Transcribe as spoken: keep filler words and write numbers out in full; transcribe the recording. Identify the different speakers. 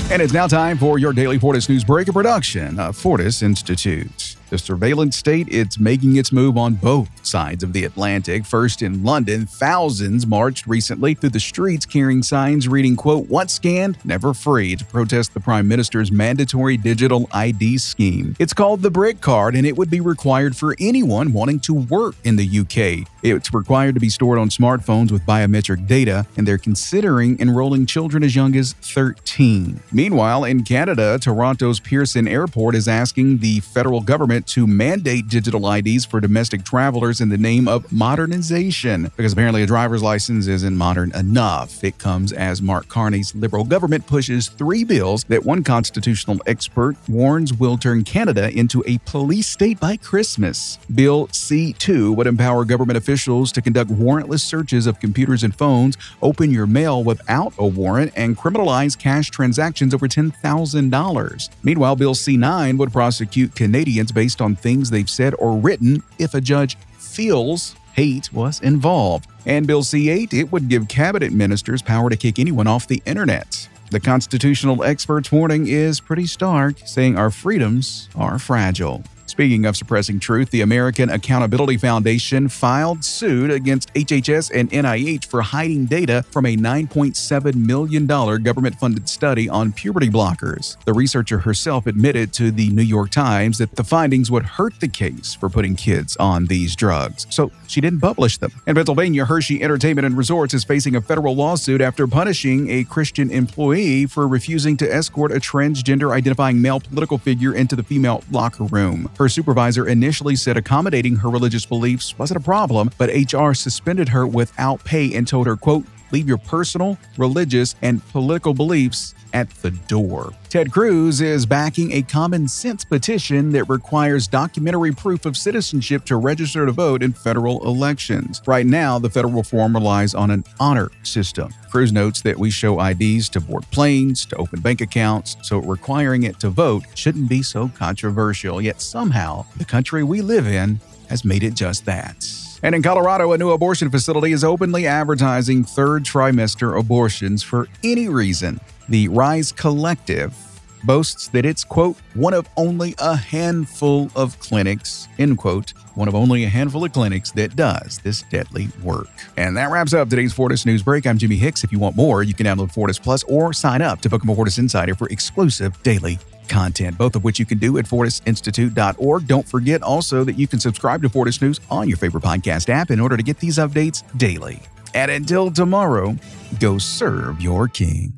Speaker 1: And it's now time for your daily Fortis News Break, a production of Fortis Institute. The surveillance state, it's making its move on both sides of the Atlantic. First in London, thousands marched recently through the streets carrying signs reading, quote, "Once scanned, never free," to protest the Prime Minister's mandatory digital I D scheme. It's called the BRIC card, and it would be required for anyone wanting to work in the U K. It's required to be stored on smartphones with biometric data, and they're considering enrolling children as young as thirteen. Meanwhile, in Canada, Toronto's Pearson Airport is asking the federal government to mandate digital I Ds for domestic travelers in the name of modernization, because apparently a driver's license isn't modern enough. It comes as Mark Carney's Liberal government pushes three bills that one constitutional expert warns will turn Canada into a police state by Christmas. Bill C two would empower government officials to conduct warrantless searches of computers and phones, open your mail without a warrant, and criminalize cash transactions over ten thousand dollars. Meanwhile, Bill C nine would prosecute Canadians based on things they've said or written if a judge feels hate was involved. And Bill C eight, it would give cabinet ministers power to kick anyone off the internet. The constitutional expert's warning is pretty stark, saying our freedoms are fragile. Speaking of suppressing truth, the American Accountability Foundation filed suit against H H S and N I H for hiding data from a nine point seven million dollars government-funded study on puberty blockers. The researcher herself admitted to the New York Times that the findings would hurt the case for putting kids on these drugs, so she didn't publish them. In Pennsylvania, Hershey Entertainment and Resorts is facing a federal lawsuit after punishing a Christian employee for refusing to escort a transgender-identifying male political figure into the female locker room. Her supervisor initially said accommodating her religious beliefs wasn't a problem, but H R suspended her without pay and told her, quote, "Leave your personal, religious, and political beliefs at the door." Ted Cruz is backing a common sense petition that requires documentary proof of citizenship to register to vote in federal elections. Right now, the federal reform relies on an honor system. Cruz notes that we show I Ds to board planes, to open bank accounts, so requiring it to vote shouldn't be so controversial. Yet somehow, the country we live in has made it just that. And in Colorado, a new abortion facility is openly advertising third trimester abortions for any reason. The Rise Collective boasts that it's, quote, one of only a handful of clinics, end quote, one of only a handful of clinics that does this deadly work. And that wraps up today's Fortis News Break. I'm Jimmy Hicks. If you want more, you can download Fortis Plus or sign up to become a Fortis Insider for exclusive daily content, both of which you can do at fortis institute dot org. Don't forget also that you can subscribe to Fortis News on your favorite podcast app in order to get these updates daily. And until tomorrow, go serve your king.